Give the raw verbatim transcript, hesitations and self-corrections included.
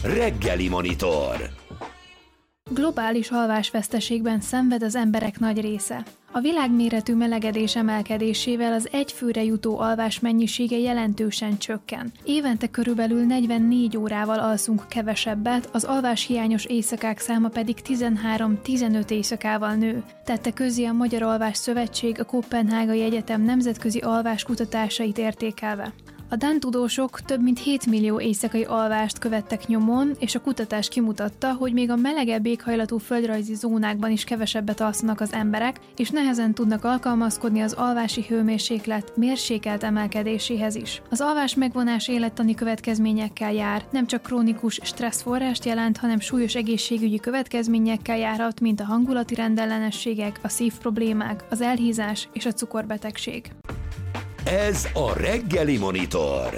Reggeli Monitor. Globális alvásveszteségben szenved az emberek nagy része. A világméretű melegedés emelkedésével az egy főre jutó alvás mennyisége jelentősen csökken. Évente körülbelül negyvennégy órával alszunk kevesebbet, az alváshiányos éjszakák száma pedig tizenhárom-tizenöt éjszakával nő. Tette közzé a Magyar Alvás Szövetség a Koppenhágai Egyetem nemzetközi alvás kutatásait értékelve. A dán tudósok több mint hét millió éjszakai alvást követtek nyomon, és a kutatás kimutatta, hogy még a melegebb éghajlatú földrajzi zónákban is kevesebbet alszanak az emberek, és nehezen tudnak alkalmazkodni az alvási hőmérséklet mérsékelt emelkedéséhez is. Az alvás megvonás élettani következményekkel jár, nem csak krónikus stresszforrást jelent, hanem súlyos egészségügyi következményekkel járhat, mint a hangulati rendellenességek, a szívproblémák, az elhízás és a cukorbetegség. Ez a Reggeli Monitor.